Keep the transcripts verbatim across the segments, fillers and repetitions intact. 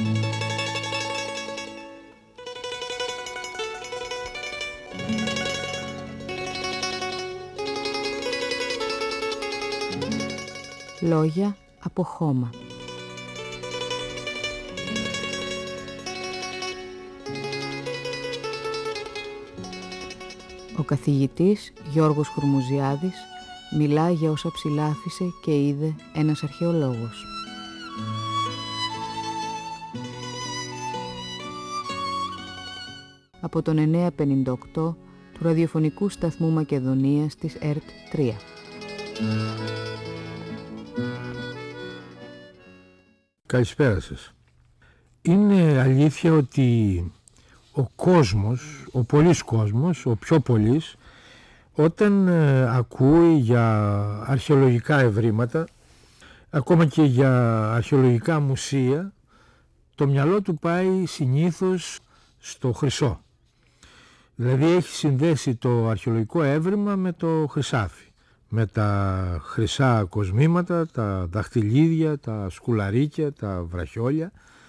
Λόγια από χώμα. Ο καθηγητής Γιώργος Χουρμουζιάδης μιλά για όσα ψηλάφισε και είδε ένας αρχαιολόγος. Από τον εννιακόσια πενήντα οκτώ του ραδιοφωνικού σταθμού Μακεδονίας της ΕΡΤ τρία. Καλησπέρα σας. Είναι αλήθεια ότι ο κόσμος, ο πολύς κόσμος, ο πιο πολύς, όταν ε, ακούει για αρχαιολογικά ευρήματα, ακόμα και για αρχαιολογικά μουσεία, το μυαλό του πάει συνήθως στο χρυσό. Δηλαδή έχει συνδέσει το αρχαιολογικό έβριμα με το χρυσάφι, με τα χρυσά κοσμήματα, τα δαχτυλίδια, τα σκουλαρίκια, τα βραχιόλια,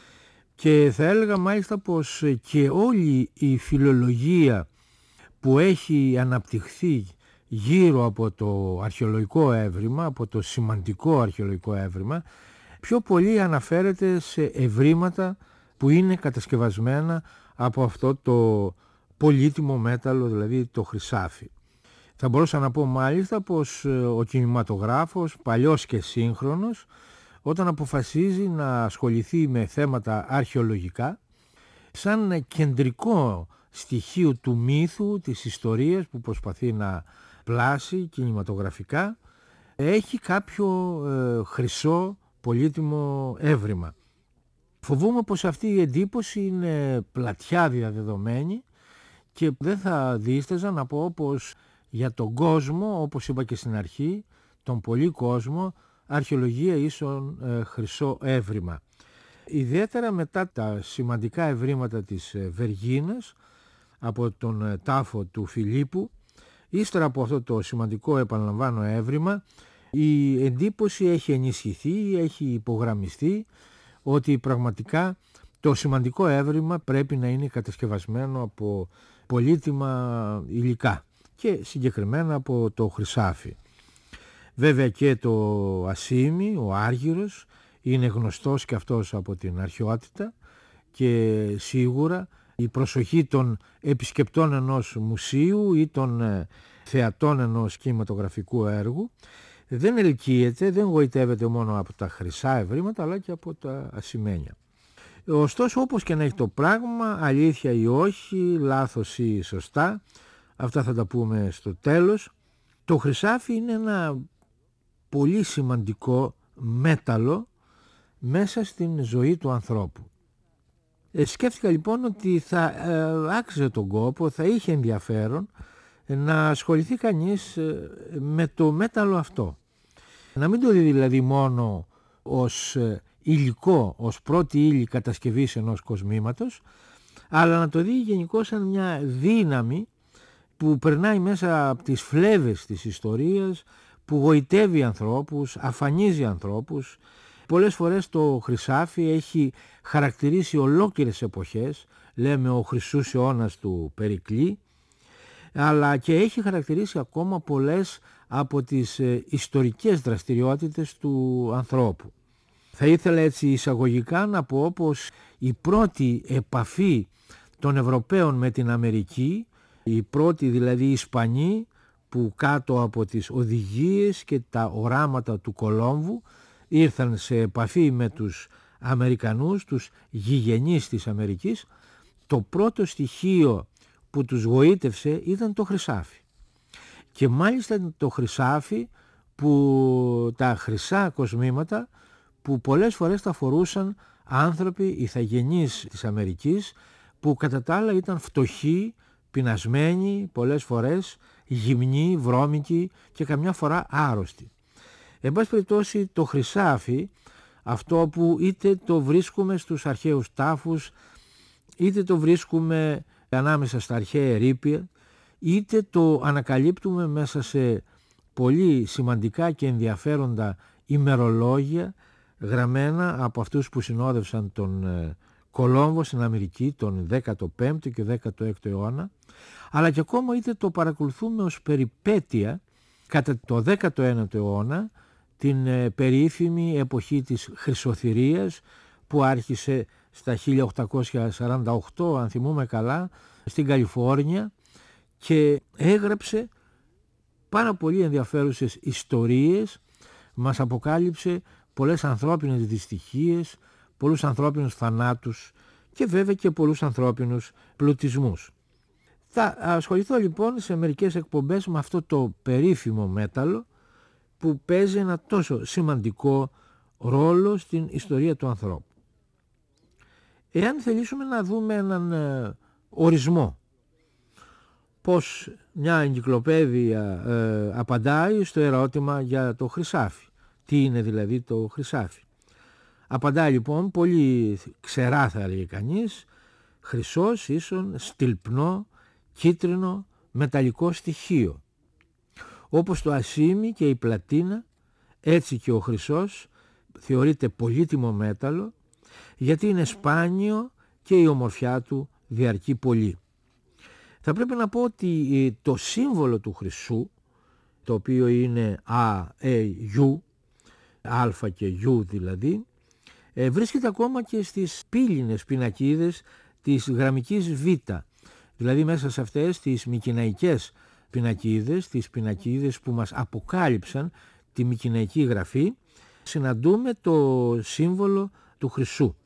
και θα έλεγα μάλιστα πως και όλη η φιλολογία που έχει αναπτυχθεί γύρω από το αρχαιολογικό έβριμα, από το σημαντικό αρχαιολογικό έβριμα, πιο πολύ αναφέρεται σε ευρήματα που είναι κατασκευασμένα από αυτό το πολύτιμο μέταλλο, δηλαδή το χρυσάφι. Θα μπορούσα να πω μάλιστα πως ο κινηματογράφος, παλιός και σύγχρονος, όταν αποφασίζει να ασχοληθεί με θέματα αρχαιολογικά, σαν κεντρικό στοιχείο του μύθου, της ιστορίας που προσπαθεί να πλάσει κινηματογραφικά, έχει κάποιο ε, χρυσό πολύτιμο έβριμα. Φοβούμαι πως αυτή η εντύπωση είναι πλατιά διαδεδομένη και δεν θα δίσταζα να πω πως για τον κόσμο, όπως είπα και στην αρχή, τον πολύ κόσμο, αρχαιολογία ίσον ε, χρυσό έβριμα. Ιδιαίτερα μετά τα σημαντικά ευρήματα της ε, Βεργίνας, από τον ε, τάφο του Φιλίππου, ύστερα από αυτό το σημαντικό, επαναλαμβάνω, έβριμα, η εντύπωση έχει ενισχυθεί, έχει υπογραμμιστεί ότι πραγματικά το σημαντικό έβριμα πρέπει να είναι κατασκευασμένο από πολύτιμα υλικά και συγκεκριμένα από το χρυσάφι. Βέβαια και το ασίμι, ο Άργυρος, είναι γνωστός και αυτός από την αρχαιότητα και σίγουρα η προσοχή των επισκεπτών ενός μουσείου ή των θεατών ενός κινηματογραφικού έργου δεν ελκύεται, δεν γοητεύεται μόνο από τα χρυσά ευρήματα αλλά και από τα ασημένια. Ωστόσο, όπως και να έχει το πράγμα, αλήθεια ή όχι, λάθος ή σωστά, αυτά θα τα πούμε στο τέλος, το χρυσάφι είναι ένα πολύ σημαντικό μέταλλο μέσα στην ζωή του ανθρώπου. Ε, σκέφτηκα λοιπόν ότι θα ε, άξιζε τον κόπο, θα είχε ενδιαφέρον ε, να ασχοληθεί κανείς ε, με το μέταλλο αυτό. Να μην το δει δηλαδή μόνο ως ε, υλικό, ως πρώτη ύλη κατασκευής ενός κοσμήματος, αλλά να το δει γενικώς σαν μια δύναμη που περνάει μέσα από τις φλέβες της ιστορίας, που γοητεύει ανθρώπους, αφανίζει ανθρώπους. Πολλές φορές το χρυσάφι έχει χαρακτηρίσει ολόκληρες εποχές, λέμε ο χρυσούς αιώνας του Περικλή, αλλά και έχει χαρακτηρίσει ακόμα πολλές από τις ε, ιστορικές δραστηριότητες του ανθρώπου. Θα ήθελα έτσι εισαγωγικά να πω πως η πρώτη επαφή των Ευρωπαίων με την Αμερική, οι πρώτοι δηλαδή Ισπανοί που κάτω από τις οδηγίες και τα οράματα του Κολόμβου ήρθαν σε επαφή με τους Αμερικανούς, τους γηγενείς της Αμερικής, το πρώτο στοιχείο που τους γοήτευσε ήταν το χρυσάφι. Και μάλιστα το χρυσάφι, που τα χρυσά κοσμήματα που πολλές φορές τα φορούσαν άνθρωποι ηθαγενείς της Αμερικής, που κατά τα άλλα ήταν φτωχοί, πεινασμένοι, πολλές φορές γυμνοί, βρώμικοι και καμιά φορά άρρωστοι. Εν πάση περιπτώσει, το χρυσάφι, αυτό που είτε το βρίσκουμε στους αρχαίους τάφους, είτε το βρίσκουμε ανάμεσα στα αρχαία ερείπια, είτε το ανακαλύπτουμε μέσα σε πολύ σημαντικά και ενδιαφέροντα ημερολόγια, γραμμένα από αυτούς που συνόδευσαν τον Κολόμβο στην Αμερική τον δέκατο πέμπτο και δέκατο έκτο αιώνα, αλλά και ακόμα είτε το παρακολουθούμε ως περιπέτεια κατά το δέκατο ένατο αιώνα, την περίφημη εποχή της Χρυσοθυρίας που άρχισε στα χίλια οκτακόσια σαράντα οκτώ, αν θυμούμε καλά, στην Καλιφόρνια, και έγραψε πάρα πολύ ενδιαφέρουσες ιστορίες, μας αποκάλυψε πολλές ανθρώπινες δυστυχίες, πολλούς ανθρώπινους θανάτους και βέβαια και πολλούς ανθρώπινους πλουτισμούς. Θα ασχοληθώ λοιπόν σε μερικές εκπομπές με αυτό το περίφημο μέταλλο που παίζει ένα τόσο σημαντικό ρόλο στην ιστορία του ανθρώπου. Εάν θελήσουμε να δούμε έναν ε, ορισμό, πως μια εγκυκλοπαίδεια ε, απαντάει στο ερώτημα για το χρυσάφι. Τι είναι δηλαδή το χρυσάφι? Απαντάει λοιπόν πολύ ξερά, θα έλεγε κανείς, χρυσός ίσον στυλπνό, κίτρινο, μεταλλικό στοιχείο. Όπως το ασίμι και η πλατίνα, έτσι και ο χρυσός θεωρείται πολύτιμο μέταλλο, γιατί είναι σπάνιο και η ομορφιά του διαρκεί πολύ. Θα πρέπει να πω ότι το σύμβολο του χρυσού, το οποίο είναι Α, Ε, Ιου, Α και Ιου δηλαδή, βρίσκεται ακόμα και στις πύληνες πινακίδες της γραμμικής Β, δηλαδή μέσα σε αυτές τις μικηναϊκές πινακίδες, τις πινακίδες που μας αποκάλυψαν τη μικηναϊκή γραφή, συναντούμε το σύμβολο του χρυσού.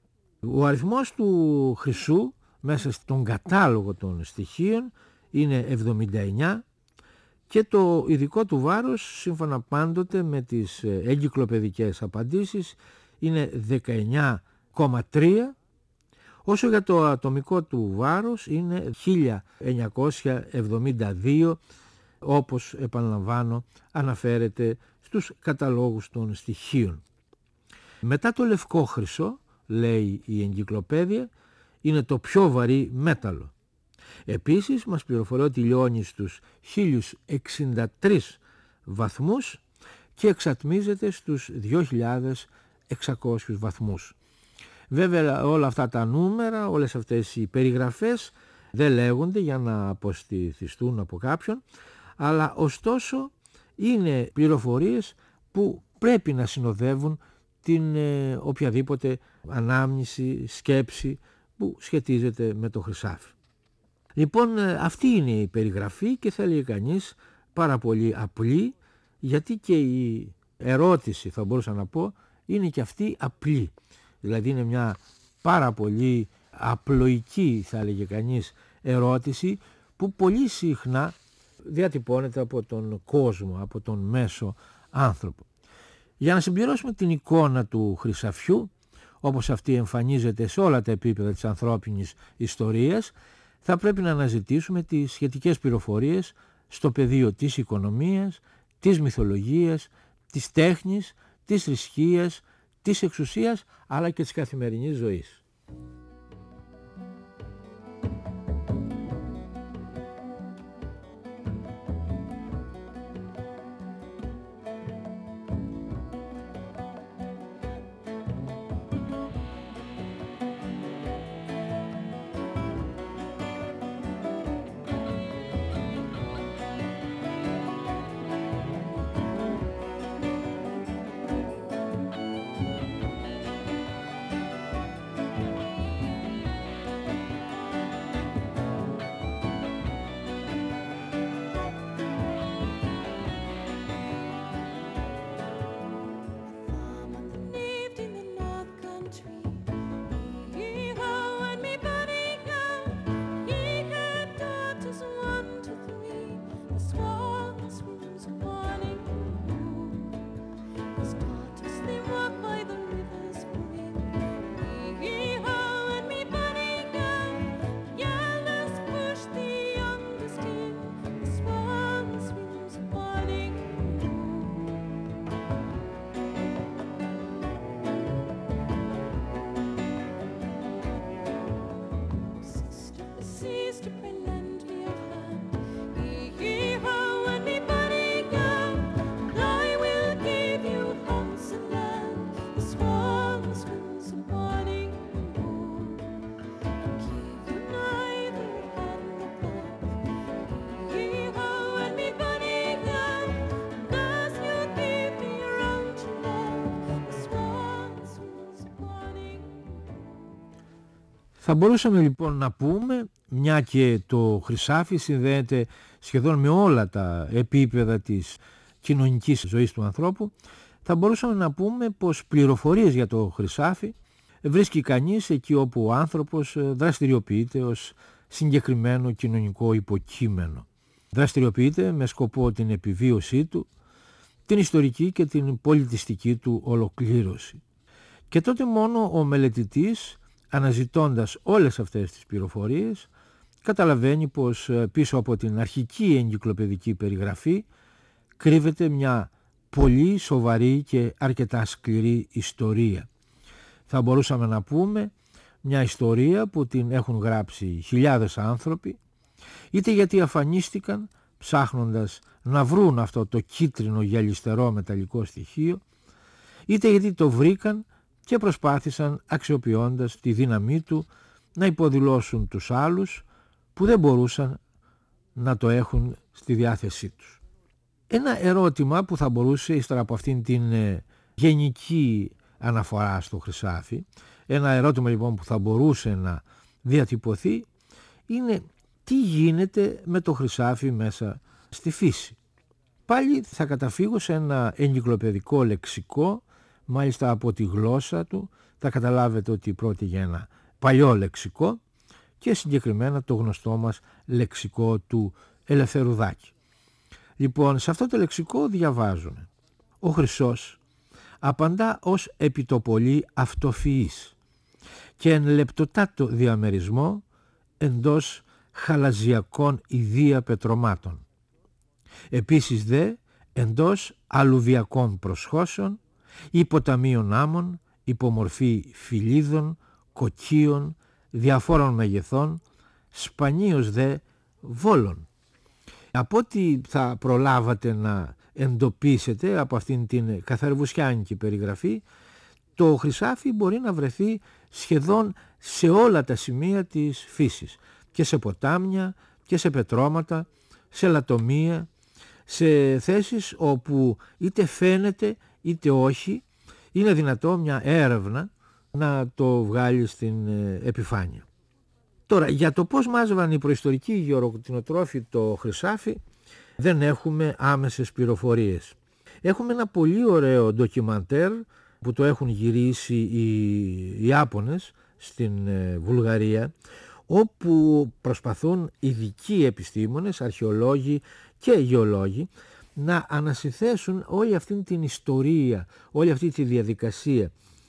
Ο αριθμός του χρυσού μέσα στον κατάλογο των στοιχείων είναι εβδομήντα εννιά και το ειδικό του βάρος, σύμφωνα πάντοτε με τις εγκυκλοπαιδικές απαντήσεις, είναι δεκαεννιά κόμμα τρία, όσο για το ατομικό του βάρος είναι χίλια εννιακόσια εβδομήντα δύο, όπως επαναλαμβάνω αναφέρεται στους καταλόγους των στοιχείων. Μετά το λευκό χρυσό, λέει η εγκυκλοπαίδεια, είναι το πιο βαρύ μέταλλο. Επίσης μας πληροφορεί ότι λιώνει στους χίλιους εξήντα τρεις βαθμούς και εξατμίζεται στους δύο χιλιάδες εξακόσιους βαθμούς. Βέβαια όλα αυτά τα νούμερα, όλες αυτές οι περιγραφές δεν λέγονται για να αποστηθιστούν από κάποιον, αλλά ωστόσο είναι πληροφορίες που πρέπει να συνοδεύουν την ε, οποιαδήποτε ανάμνηση, σκέψη που σχετίζεται με το χρυσάφι. Λοιπόν, αυτή είναι η περιγραφή και θα έλεγε κανείς πάρα πολύ απλή, γιατί και η ερώτηση, θα μπορούσα να πω, είναι και αυτή απλή. Δηλαδή είναι μια πάρα πολύ απλοϊκή, θα έλεγε κανείς, ερώτηση που πολύ συχνά διατυπώνεται από τον κόσμο, από τον μέσο άνθρωπο. Για να συμπληρώσουμε την εικόνα του χρυσαφιού, όπως αυτή εμφανίζεται σε όλα τα επίπεδα της ανθρώπινης ιστορίας, θα πρέπει να αναζητήσουμε τις σχετικές πληροφορίες στο πεδίο της οικονομίας, της μυθολογίας, της τέχνης, της θρησκείας, της εξουσίας, αλλά και της καθημερινής ζωής. Θα μπορούσαμε λοιπόν να πούμε, μια και το χρυσάφι συνδέεται σχεδόν με όλα τα επίπεδα της κοινωνικής ζωής του ανθρώπου, θα μπορούσαμε να πούμε πως πληροφορίες για το χρυσάφι βρίσκει κανείς εκεί όπου ο άνθρωπος δραστηριοποιείται ως συγκεκριμένο κοινωνικό υποκείμενο. Δραστηριοποιείται με σκοπό την επιβίωσή του, την ιστορική και την πολιτιστική του ολοκλήρωση. Και τότε μόνο ο μελετητής, αναζητώντας όλες αυτές τις πληροφορίες, καταλαβαίνει πως πίσω από την αρχική εγκυκλοπαιδική περιγραφή κρύβεται μια πολύ σοβαρή και αρκετά σκληρή ιστορία. Θα μπορούσαμε να πούμε μια ιστορία που την έχουν γράψει χιλιάδες άνθρωποι, είτε γιατί αφανίστηκαν ψάχνοντας να βρουν αυτό το κίτρινο γυαλιστερό μεταλλικό στοιχείο, είτε γιατί το βρήκαν και προσπάθησαν, αξιοποιώντας τη δύναμή του, να υποδηλώσουν τους άλλους που δεν μπορούσαν να το έχουν στη διάθεσή τους. Ένα ερώτημα που θα μπορούσε, ύστερα από αυτήν την ε, γενική αναφορά στο χρυσάφι, ένα ερώτημα λοιπόν που θα μπορούσε να διατυπωθεί, είναι τι γίνεται με το χρυσάφι μέσα στη φύση. Πάλι θα καταφύγω σε ένα εγκυκλοπαιδικό λεξικό, μάλιστα από τη γλώσσα του θα καταλάβετε ότι πρόκειται για ένα παλιό λεξικό και συγκεκριμένα το γνωστό μας λεξικό του Ελευθερουδάκη. Λοιπόν, σε αυτό το λεξικό διαβάζουμε: ο χρυσός απαντά ως επιτοπολή αυτοφυής και εν λεπτοτάτο διαμερισμό εντός χαλαζιακών ιδία πετρωμάτων. Επίσης δε εντός αλουβιακών προσχώσεων, υποταμείων άμμων, υπομορφή φυλίδων, κοκκίων, διαφόρων μεγεθών, σπανίως δε βόλων. Από ό,τι θα προλάβατε να εντοπίσετε από αυτήν την καθαρβουσιάνικη περιγραφή, το χρυσάφι μπορεί να βρεθεί σχεδόν σε όλα τα σημεία της φύσης, και σε ποτάμια και σε πετρώματα, σε λατομεία, σε θέσεις όπου είτε φαίνεται είτε όχι είναι δυνατό μια έρευνα να το βγάλει στην επιφάνεια. Τώρα, για το πώς μάζευαν οι προϊστορικοί γεωκτηνοτρόφοι το χρυσάφι δεν έχουμε άμεσες πληροφορίες. Έχουμε ένα πολύ ωραίο ντοκιμαντέρ που το έχουν γυρίσει οι Ιάπωνες στην Βουλγαρία, όπου προσπαθούν ειδικοί επιστήμονες, αρχαιολόγοι και γεωλόγοι να ανασυνθέσουν όλη αυτή την ιστορία, όλη αυτή τη διαδικασία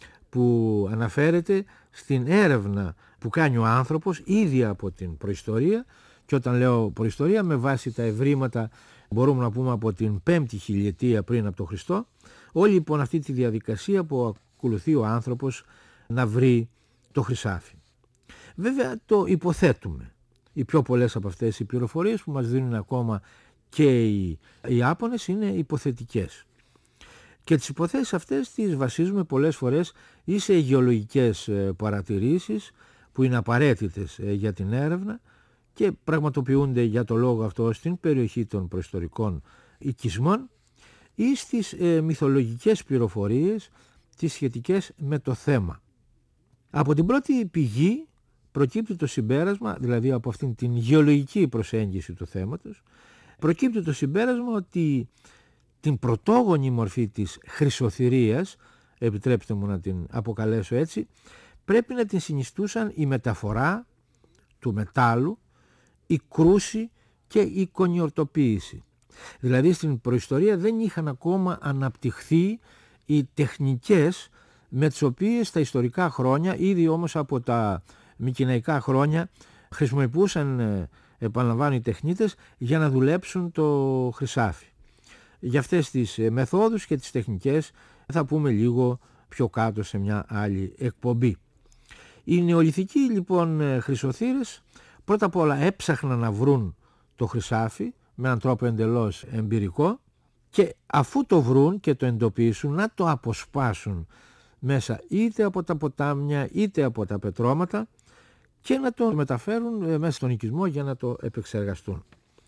που αναφέρεται στην έρευνα που κάνει ο άνθρωπος ήδη από την προϊστορία, και όταν λέω προϊστορία με βάση τα ευρήματα μπορούμε να πούμε από την πέμπτη χιλιετία πριν από τον Χριστό, όλη λοιπόν αυτή τη διαδικασία που ακολουθεί ο άνθρωπος να βρει το χρυσάφι. Βέβαια το υποθέτουμε. Οι πιο πολλές από αυτές οι πληροφορίες που μας δίνουν ακόμα και οι Ιάπωνες είναι υποθετικές. Και τις υποθέσεις αυτές τις βασίζουμε πολλές φορές ή σε γεωλογικές παρατηρήσεις που είναι απαραίτητες για την έρευνα και πραγματοποιούνται για το λόγο αυτό στην περιοχή των προϊστορικών οικισμών, ή στις ε, μυθολογικές πληροφορίες τις σχετικές με το θέμα. Από την πρώτη πηγή προκύπτει το συμπέρασμα, δηλαδή από αυτήν την γεωλογική προσέγγιση του θέματος, προκύπτει το συμπέρασμα ότι την πρωτόγονη μορφή της χρυσοθυρίας, επιτρέψτε μου να την αποκαλέσω έτσι, πρέπει να την συνιστούσαν η μεταφορά του μετάλλου, η κρούση και η κονιορτοποίηση. Δηλαδή στην προϊστορία δεν είχαν ακόμα αναπτυχθεί οι τεχνικές με τις οποίες τα ιστορικά χρόνια, ήδη όμως από τα μικηναϊκά χρόνια, χρησιμοποιούσαν, επαναλαμβάνω, οι τεχνίτες για να δουλέψουν το χρυσάφι. Για αυτές τις μεθόδους και τις τεχνικές θα πούμε λίγο πιο κάτω σε μια άλλη εκπομπή. Οι νεολιθικοί λοιπόν χρυσοθύρες πρώτα απ' όλα έψαχναν να βρουν το χρυσάφι με έναν τρόπο εντελώς εμπειρικό, και αφού το βρουν και το εντοπίσουν να το αποσπάσουν μέσα είτε από τα ποτάμια είτε από τα πετρώματα και να το μεταφέρουν μέσα στον οικισμό για να το επεξεργαστούν.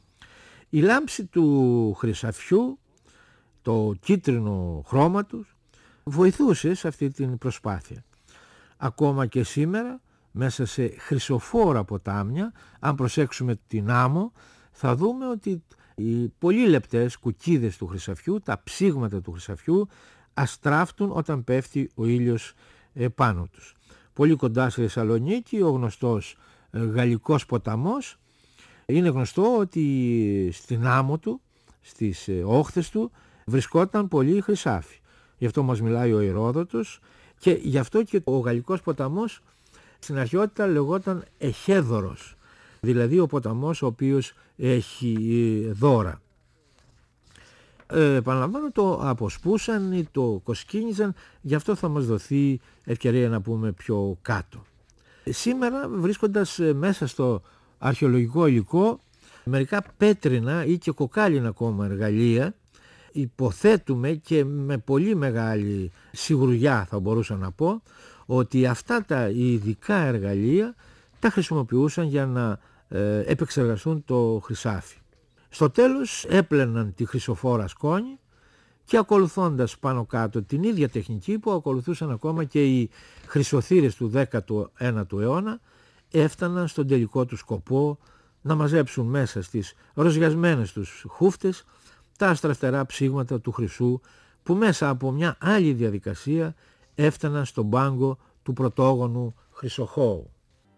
Η λάμψη του χρυσαφιού, το κίτρινο χρώμα τους, βοηθούσε σε αυτή την προσπάθεια. Ακόμα και σήμερα μέσα σε χρυσοφόρα ποτάμια. Αν προσέξουμε την άμμο θα δούμε ότι οι πολύ λεπτές κουκκίδες του χρυσαφιού, τα ψήγματα του χρυσαφιού αστράφτουν όταν πέφτει ο ήλιος πάνω τους. Πολύ κοντά στη Θεσσαλονίκη ο γνωστός γαλλικός ποταμός, είναι γνωστό ότι στην άμμο του, στις όχθες του βρισκόταν πολύ χρυσάφι. Γι' αυτό μας μιλάει ο Ηρόδοτος και γι' αυτό και ο γαλλικός ποταμός στην αρχαιότητα λεγόταν Εχέδωρος, δηλαδή ο ποταμός ο οποίος έχει δώρα. Ε, επαναλαμβάνω, το αποσπούσαν ή το κοσκίνιζαν, γι' αυτό θα μας δοθεί ευκαιρία να πούμε πιο κάτω. Σήμερα, βρίσκοντας μέσα στο αρχαιολογικό υλικό μερικά πέτρινα ή και κοκάλινα ακόμα εργαλεία, υποθέτουμε και με πολύ μεγάλη σιγουριά θα μπορούσα να πω ότι αυτά τα ειδικά εργαλεία τα χρησιμοποιούσαν για να ε, επεξεργαστούν το χρυσάφι. Στο τέλος έπλαιναν τη χρυσοφόρα σκόνη και ακολουθώντας πάνω κάτω την ίδια τεχνική που ακολουθούσαν ακόμα και οι χρυσοθύρες του δέκατου ένατου αιώνα, έφταναν στον τελικό του σκοπό να μαζέψουν μέσα στις ροζιασμένες τους χούφτες τα αστραφτερά ψήγματα του χρυσού που μέσα από μια άλλη διαδικασία έφταναν στον πάγκο του πρωτόγονου χρυσοχώου.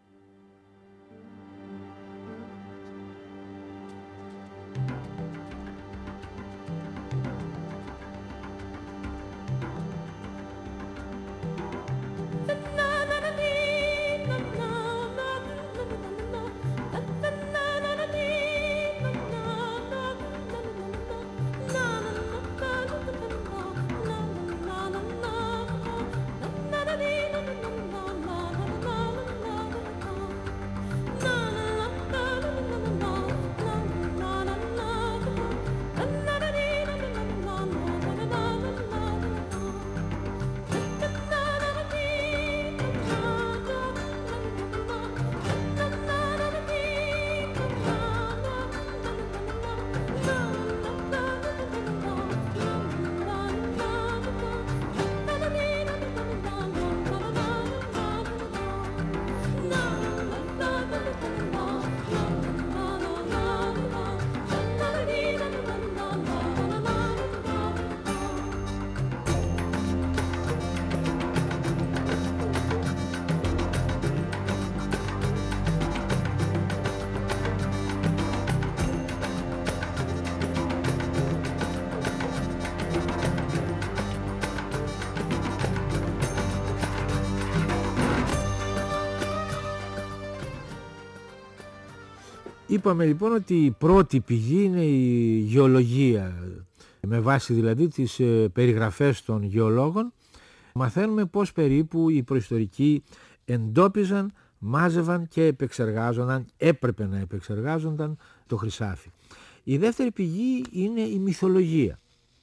Είπαμε λοιπόν ότι η πρώτη πηγή είναι η γεωλογία, με βάση δηλαδή τις περιγραφές των γεωλόγων μαθαίνουμε πώς περίπου οι προϊστορικοί εντόπιζαν, μάζευαν και επεξεργάζονταν, έπρεπε να επεξεργάζονταν το χρυσάφι. Η δεύτερη πηγή είναι η μυθολογία.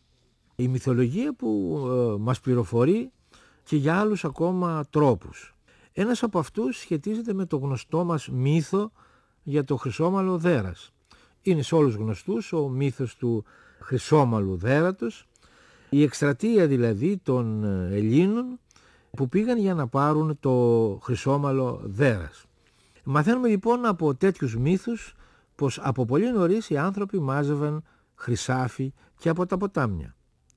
Η μυθολογία που ε, μας πληροφορεί και για άλλους ακόμα τρόπους. Ένας από αυτούς σχετίζεται με το γνωστό μας μύθο για το χρυσόμαλο δέρας. Είναι σε όλους γνωστούς ο μύθος του χρυσόμαλου δέρατος, η εκστρατεία δηλαδή των Ελλήνων που πήγαν για να πάρουν το χρυσόμαλο δέρας. Μαθαίνουμε λοιπόν από τέτοιους μύθους πως από πολύ νωρίς οι άνθρωποι μάζευαν χρυσάφι και από τα ποτάμια.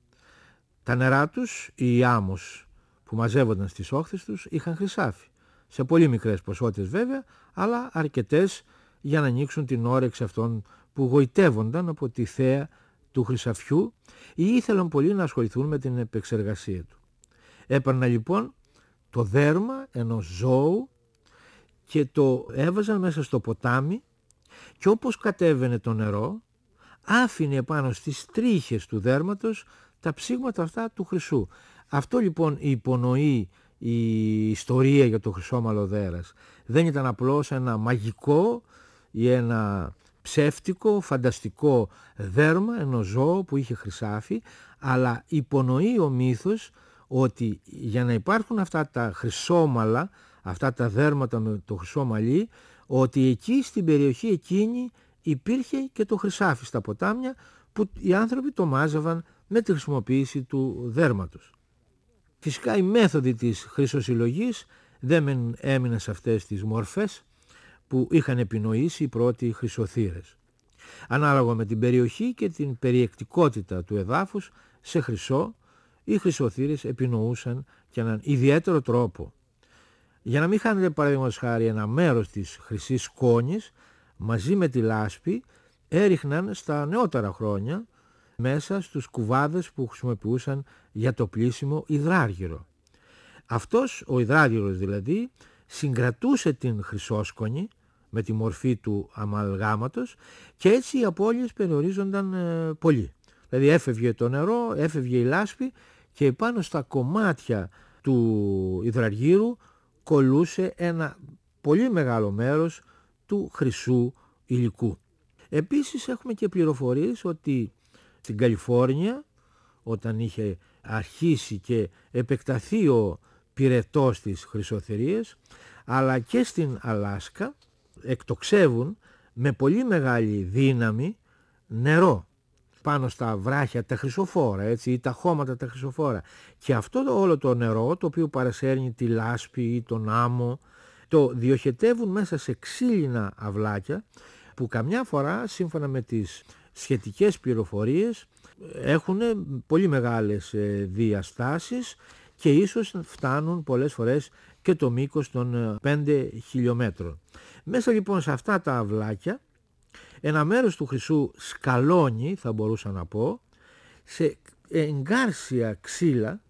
Τα νερά τους, οι άμμος που μαζεύονταν στις όχθες τους, είχαν χρυσάφι. Σε πολύ μικρές ποσότητες βέβαια, αλλά αρκετές για να ανοίξουν την όρεξη αυτών που γοητεύονταν από τη θέα του χρυσαφιού ή ήθελαν πολύ να ασχοληθούν με την επεξεργασία του. Έπαιρναν λοιπόν το δέρμα ενός ζώου και το έβαζαν μέσα στο ποτάμι και όπως κατέβαινε το νερό άφηνε πάνω στις τρίχες του δέρματος τα ψήγματα αυτά του χρυσού. Αυτό λοιπόν υπονοεί η ιστορία για το χρυσόμαλο δέρας. Δεν ήταν απλώς ένα μαγικό ή ένα ψεύτικο, φανταστικό δέρμα ενός ζώου που είχε χρυσάφι, αλλά υπονοεί ο μύθος ότι για να υπάρχουν αυτά τα χρυσόμαλα, αυτά τα δέρματα με το χρυσό μαλλί, ότι εκεί στην περιοχή εκείνη υπήρχε και το χρυσάφι στα ποτάμια που οι άνθρωποι το μάζευαν με τη χρησιμοποίηση του δέρματος. Φυσικά οι μέθοδοι της χρυσοσυλλογής δεν έμεινε σε αυτές τις μορφές που είχαν επινοήσει οι πρώτοι χρυσοθύρες. Ανάλογα με την περιοχή και την περιεκτικότητα του εδάφους, σε χρυσό, οι χρυσοθύρες επινοούσαν και έναν ιδιαίτερο τρόπο. Για να μην χάνετε, παραδείγματος χάρη, ένα μέρος της χρυσής σκόνης, μαζί με τη λάσπη έριχναν στα νεότερα χρόνια μέσα στους κουβάδες που χρησιμοποιούσαν για το πλύσιμο υδράργυρο. Αυτός ο υδράργυρος δηλαδή συγκρατούσε την χρυσόσκονη με τη μορφή του αμαλγάματος και έτσι οι απώλειες περιορίζονταν ε, πολύ. Δηλαδή έφευγε το νερό, έφευγε η λάσπη και πάνω στα κομμάτια του υδραργύρου κολλούσε ένα πολύ μεγάλο μέρος του χρυσού υλικού. Επίσης έχουμε και πληροφορίες ότι στην Καλιφόρνια, όταν είχε αρχίσει και επεκταθεί ο πυρετός της χρυσοθυρίας, αλλά και στην Αλάσκα εκτοξεύουν με πολύ μεγάλη δύναμη νερό πάνω στα βράχια τα χρυσοφόρα, έτσι, ή τα χώματα τα χρυσοφόρα. Και αυτό το, όλο το νερό, το οποίο παρασέρνει τη λάσπη ή τον άμμο, το διοχετεύουν μέσα σε ξύλινα αυλάκια που καμιά φορά, σύμφωνα με τις σχετικές πληροφορίες, έχουν πολύ μεγάλες διαστάσεις και ίσως φτάνουν πολλές φορές και το μήκος των πέντε χιλιόμετρων. Μέσα λοιπόν σε αυτά τα αυλάκια ένα μέρος του χρυσού σκαλώνει, θα μπορούσα να πω, σε εγκάρσια ξύλα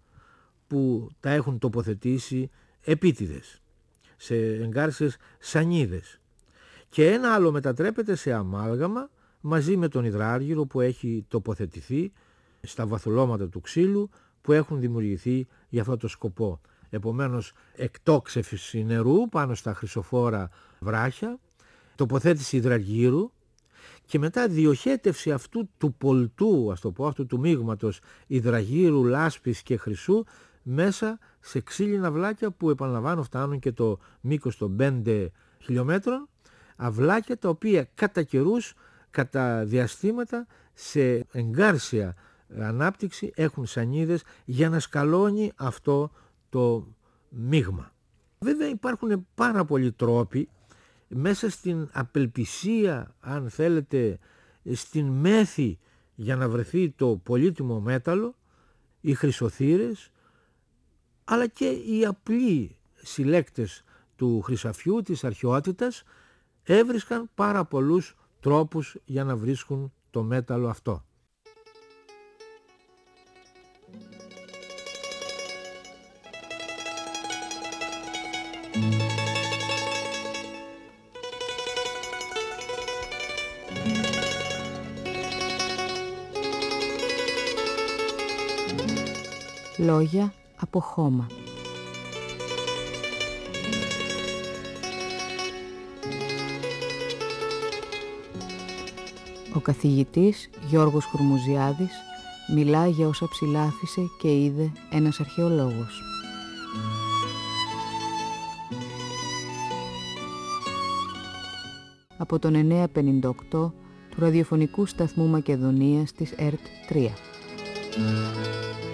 που τα έχουν τοποθετήσει επίτηδες, σε εγκάρσιες σανίδες. Και ένα άλλο μετατρέπεται σε αμάλγαμα μαζί με τον υδράργυρο που έχει τοποθετηθεί στα βαθουλώματα του ξύλου που έχουν δημιουργηθεί για αυτό το σκοπό. Επομένως, εκτόξευση νερού πάνω στα χρυσοφόρα βράχια, τοποθέτηση υδραργύρου και μετά διοχέτευση αυτού του πολτού, ας το πω, αυτού του μείγματος υδραγύρου, λάσπης και χρυσού μέσα σε ξύλινα αυλάκια που, επαναλαμβάνω, φτάνουν και το μήκος των πέντε χιλιόμετρων, αυλάκια τα οποία κατά καιρούς, κατά διαστήματα, σε εγκάρσια ανάπτυξη έχουν σανίδες για να σκαλώνει αυτό το μείγμα. Βέβαια υπάρχουν πάρα πολλοί τρόποι μέσα στην απελπισία, αν θέλετε, στην μέθη για να βρεθεί το πολύτιμο μέταλλο, οι χρυσοθύρες, αλλά και οι απλοί συλλέκτες του χρυσαφιού, της αρχαιότητας, έβρισκαν πάρα πολλούς τρόπους για να βρίσκουν το μέταλλο αυτό. Λόγια από χώμα. Ο καθηγητής Γιώργος Χουρμουζιάδης μιλά για όσα ψηλάφισε και είδε ένας αρχαιολόγος. Από τον εννιακόσια πενήντα οκτώ του ραδιοφωνικού σταθμού Μακεδονίας της ΕΡΤ τρία.